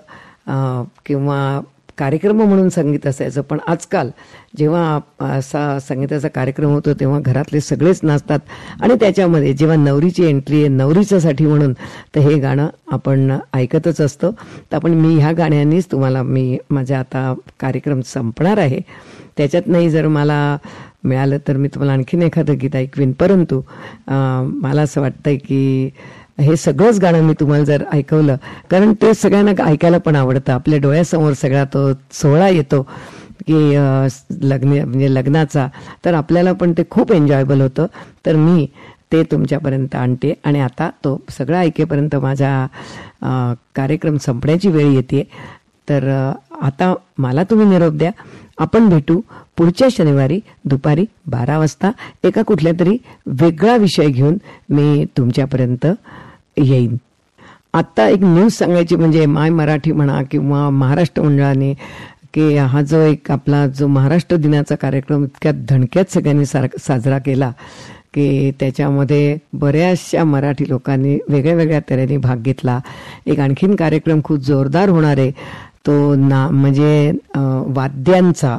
किंवा कार्यक्रम म्हणून संगीत असायचं. पण आजकाल जेव्हा असा संगीताचा कार्यक्रम होतो तेव्हा घरातले सगळेच नाचतात. आणि त्याच्यामध्ये जेव्हा नवरीची एंट्री आहे, नवरीच्यासाठी म्हणून, तर हे गाणं आपण ऐकतच असतो. तर आपण मी ह्या गाण्यांनीच तुम्हाला, मी माझा आता कार्यक्रम संपणार आहे त्याच्यात नाही जर मला मिळालं तर मी तुम्हाला आणखीन एखादं गीत ऐकवीन. परंतु मला असं वाटतंय की हे सगळंच गाणं मी तुम्हाला जर ऐकवलं, कारण ते सगळ्यांना ऐकायला पण आवडतं. आपल्या डोळ्यासमोर सगळा तो सोहळा येतो की लग्न म्हणजे लग्नाचा, तर आपल्याला पण ते खूप एन्जॉयबल होतं. तर मी ते तुमच्यापर्यंत आणते. आणि आता तो सगळं ऐकेपर्यंत माझा कार्यक्रम संपण्याची वेळ येते. तर आता मला तुम्ही निरोप द्या. आपण भेटू पुढच्या शनिवारी दुपारी बारा वाजता एका कुठल्या तरी वेगळा विषय घेऊन मी तुमच्यापर्यंत येईन. आत्ता एक न्यूज सांगायची म्हणजे माय मराठी म्हणा किंवा महाराष्ट्र मंडळाने की हा जो एक आपला जो महाराष्ट्र दिनाचा कार्यक्रम इतक्या धणक्यात सगळ्यांनी साजरा केला की त्याच्यामध्ये बऱ्याचशा मराठी लोकांनी वेगळ्या वेगळ्या तऱ्हेने भाग घेतला. एक आणखीन कार्यक्रम खूप जोरदार होणार आहे तो ना म्हणजे वाद्यांचा,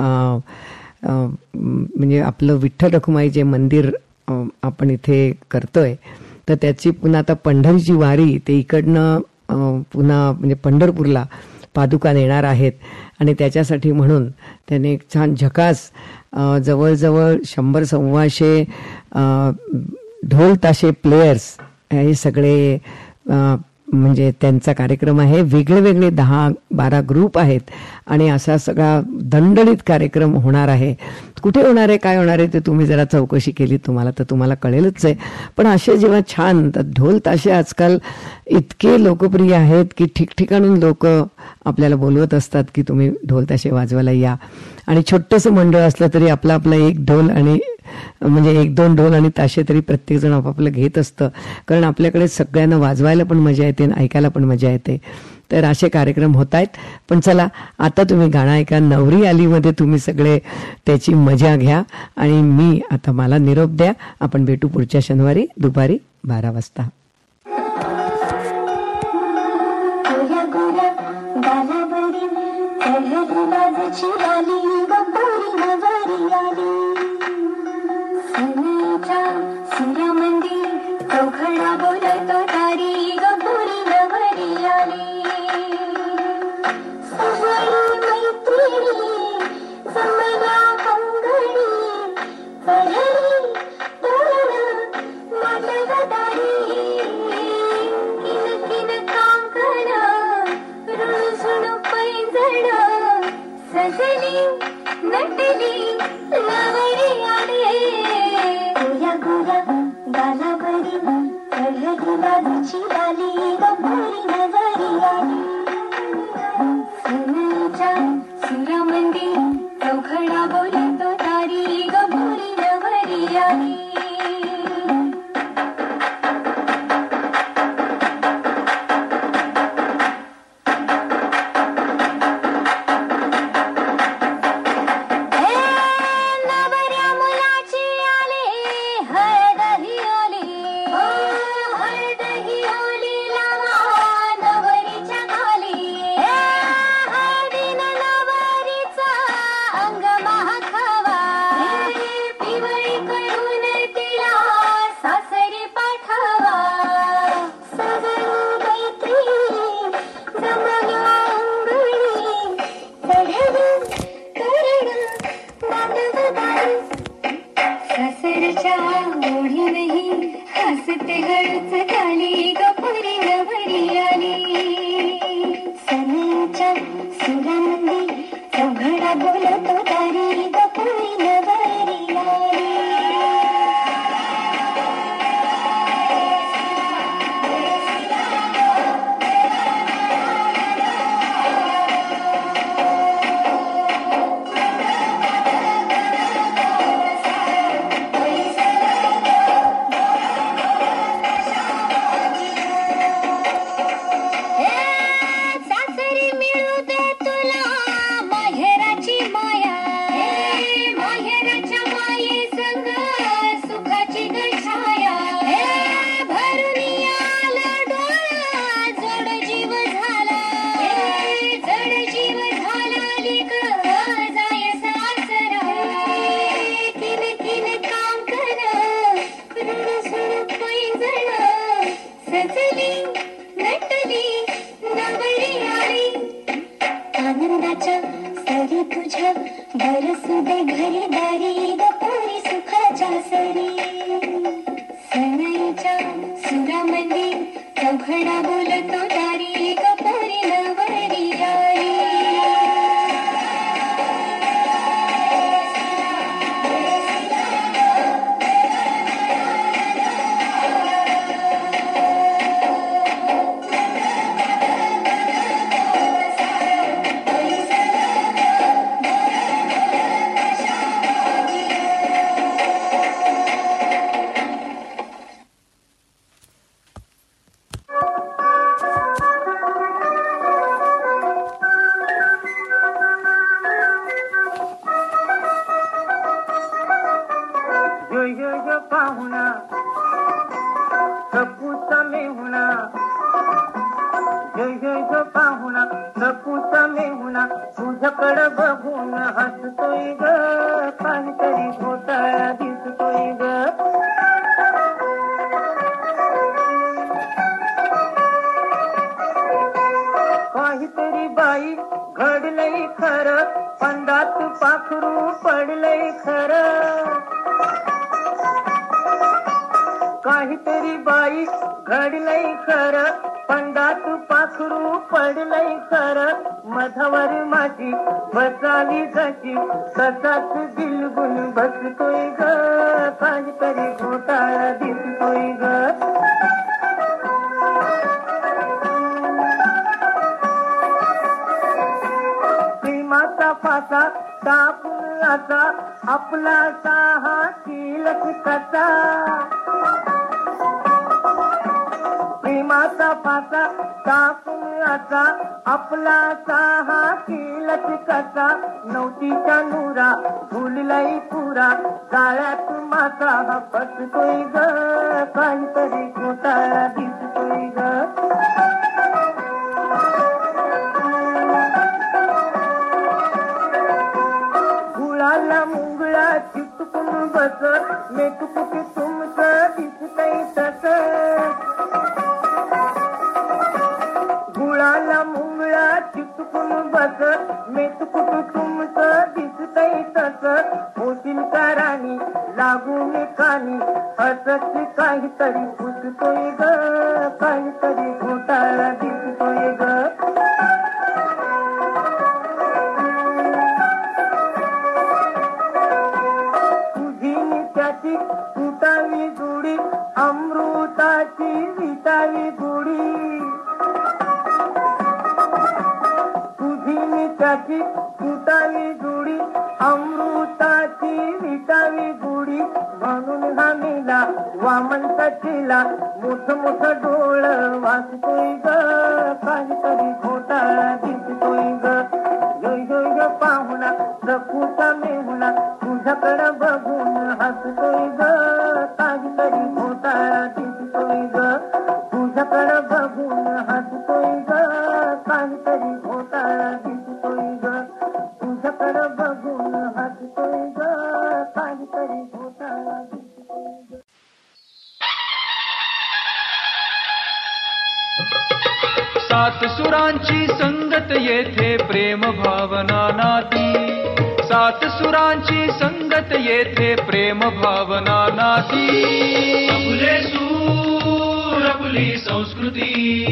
म्हणजे आपलं विठ्ठल रखुमाई जे मंदिर आपण इथे करतोय तर त्याची पुन्हा आता पंढरीची वारी, ते इकडनं पुन्हा म्हणजे पंढरपूरला पादुका नेणार आहेत. आणि त्याच्यासाठी म्हणून त्याने एक छान झकास जवळजवळ शंभर सव्वाशे ढोल ताशे प्लेयर्स हे सगळे म्हणजे त्यांचा कार्यक्रम आहे. वेगळे वेगळे दहा बारा ग्रुप आहेत आणि असा सगळा दणदणीत कार्यक्रम होणार आहे. कुठे होणार आहे, काय होणार आहे ते तुम्ही जरा चौकशी केली तुम्हाला तर तुम्हाला कळेलच आहे. पण असे जेव्हा छान ढोल ताशे आजकाल इतके लोकप्रिय आहेत की ठिकठिकाणून लोक आपल्याला बोलवत असतात की तुम्ही ढोल ताशे वाजवायला या. आणि छोटंसं मंडळ असलं तरी आपला आपला एक ढोल आणि म्हणजे एक दोन ढोल आणि ताशे तरी प्रत्येक जण आपापलं घेत असतं, कारण आपल्याकडे सगळ्यांना वाजवायला पण मजा येते आणि ऐकायला पण मजा येते. तर असे कार्यक्रम होत आहेत. पण चला आता तुम्ही गाणं ऐका, नवरी आलीमध्ये तुम्ही सगळे त्याची मजा घ्या. आणि मी आता मला निरोप द्या. आपण भेटू पुढच्या शनिवारी दुपारी बारा वाजता. Mm-hmm. नटली नवरी आली गोया गोया गाला बरी कळली लालची लाली गपुरी नवरी आली सनच्या सुरामंदी चौघडा बोलतो तारी गपुरी नवरी आली आपला साहा तिलक कसा प्रेमाचा फासा टाकून असा आपला साहा तिलक कसा नवतीच्या नूरा भुललाई पुरा जाळ्यात मासा फसतोय ग काहीतरी घोटाळा दिसतोय ग मुंगळा चिटकून बस मेटुकुटी तुमचं दिसतंय तस गुळाला मुंगळा चिटकून बस मेटुकुटी तुमचं दिसतंय तस होतील का राणी लागून कानी असच काहीतरी फुटतोय ग काहीतरी घोटाळा दिसतोय ग जोडी तुटावी जोडी अमृताची विटावी गोडी तुझी मी त्याची तुटावी जोडी अमृताची विटावी गोडी म्हणून हा मेला वामनचा चेला मोठ मोठ डोळ वाचतोय ग काहीतरी घोटाळा दिसतोय ग यो यो यो पाहुणा प्रभूचा मेहुणा तुझ्याकडं बघून हसतोय ग काहीतरी घोटाळा दिसतोय ग तुझ्याकडं बघून हसतोय ग काहीतरी घोटाळा दिसतोय ग तुझ्याकडं बघून हसतोय ग काहीतरी घोटाळा दिसतोय ग. सात सुरांची संगत येथे प्रेम भावना नाती सात सुरांची संगत येथे प्रेम भावना नाती अपुले सूर अपुली संस्कृती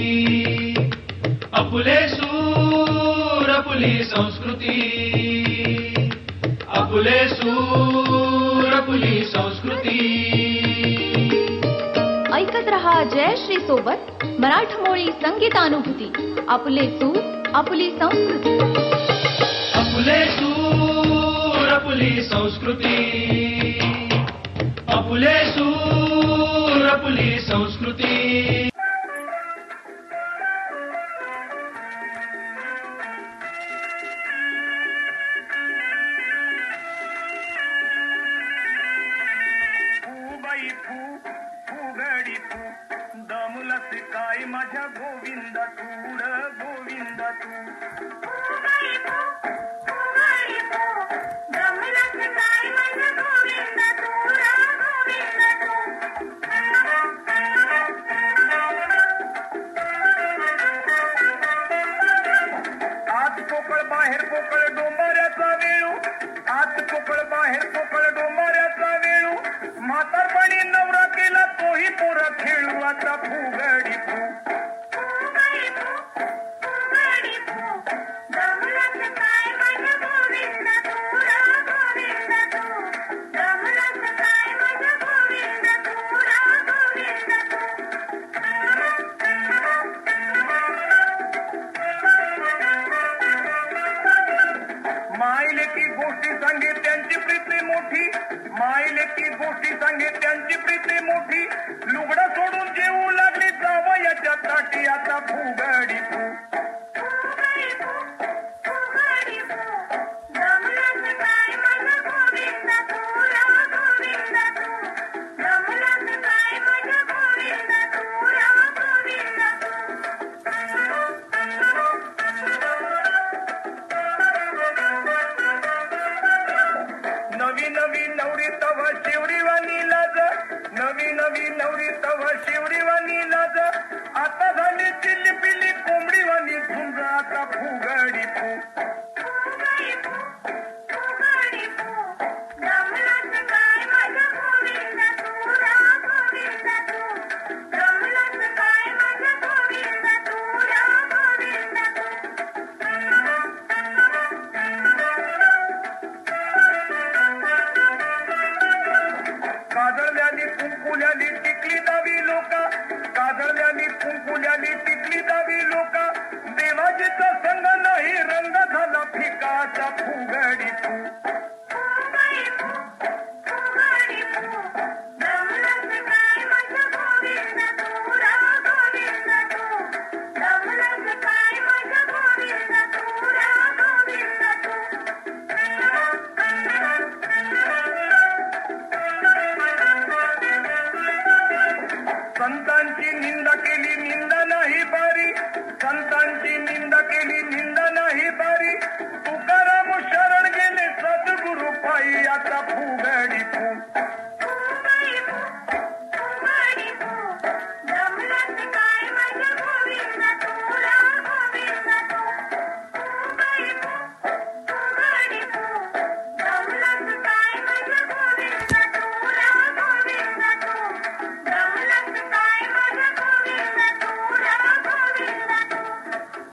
अपुले सूर अपुली संस्कृती अपुले सूर अपुली संस्कृती. ऐकत रहा जयश्री सोबत मराठमोळी संगीतानुभूती आपले सूर आपली संस्कृती. अपुले सूर अपुली संस्कृती अपुले सूर अपुली संस्कृती. काय माझ्या गोविंद तूड गोविंद तू आत कोकळ बाहेर कोकळ डोंबाऱ्याचा वेळू आत कोकळ बाहेर कोकळ डोंबाऱ्याचा वेळू म्हातारपणी नवरा केला तोही पोरा खेळू आता फुगडी फू मायले की गोष्टी सांगे त्यांची प्रीती मोठी मायले की गोष्टी सांगे त्यांची प्रीती मोठी लुगडं सोडून जेवू लागली जावयाच्या ताटी आता फुगडी फू नवी नवी नवरी तवा शिवडीवानी लाज नवी नवी नवरी तवा शिवडीवानी लाज आता झाली चिल्ली पिल्ली कोंबडीवानी झुंज आता फुगडी फू काजळल्यानी कुंकुल्यानी टिकली दावी लोका काजळल्यानी कुंकुल्यानी टिकली दावी लोका देवाजीचा संग नाही रंग झाला फिकाचा फुगडी फू संतांची निंदा केली निंदा नाही बारी संतांची